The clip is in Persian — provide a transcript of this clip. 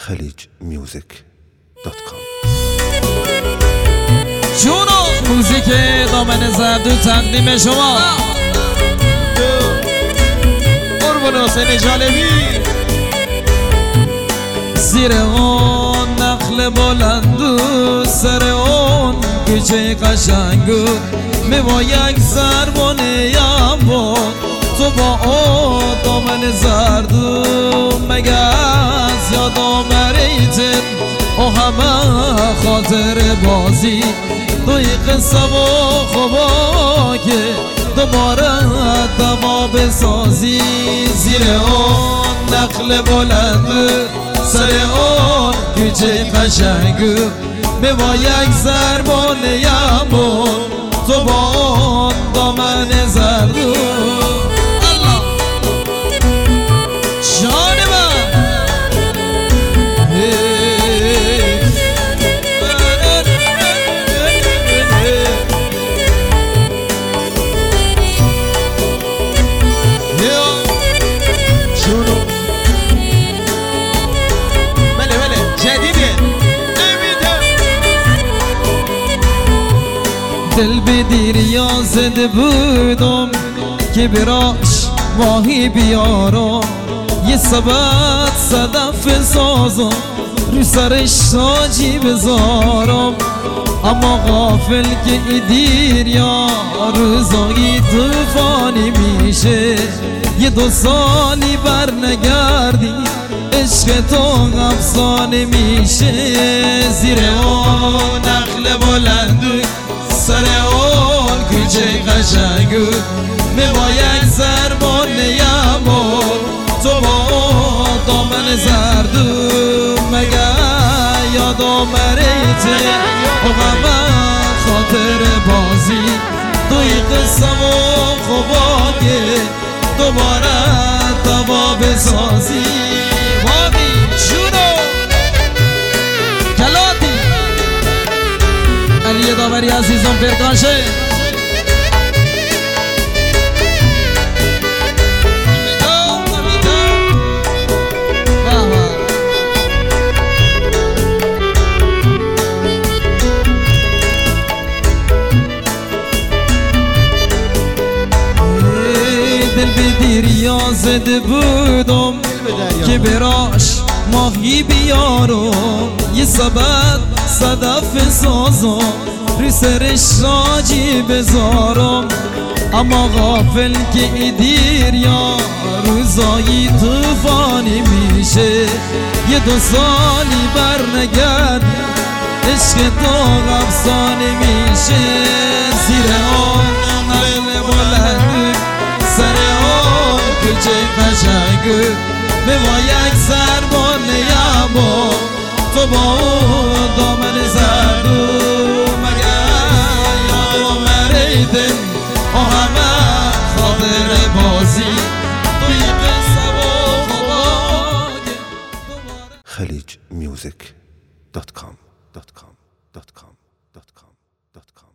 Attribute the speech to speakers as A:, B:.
A: khaleejmusic.com.
B: جونو موزیک دامن زرد تقدیم شما قربان حسین جالبی. زیر اون نخل بلند و سر اون کوچه قشنگو میوا یک زربانه با تو با او دامن زرد مگه از یاد آمریتن او همه خاطر بازی دوی قصه و خوبا که دوباره دوا بسازی. زیر اون نخل بلند سر اون کوچه قشنگو میوا یک زربانه تو با اون دامن زردو. الله جان من شنو بله جدیده دل به دریا زده بودم که براش ماهی بیارم یه سبت صدف سازم رو سرش تاجی بذارم اما غافل که ای دریا روزایی طوفانی میشه یه 2 سالی بر نگردی عشق تو افسانه میشه. زیر اون نخل بلند سر اون کوچه قشنگو میوا یک زربانه تو با دامن زردو مگه یاد آمریته او غمه خاطر بازی دوی قصه و خوبا که دوباره دوا بسازی. وادی شونو کلاتی علی داوری عزیزم فرکانشه دل به دریا زده بودم که براش ماهی بیارم یه سبت صدف سازم رو سرش تاجی بذارم اما غافل که ای دریا روزایی طوفانی میشه یه 2 سالی بر نگرد عشق تو افسانه میشه. زیر اون نخل بلند سر اون کوچه قشنگو میوا یک زربانه تو با اون دامن زردو مگه یاد آمریدن او همه خاطر بازی توی قصه و خوبا
A: khaleejmusic.com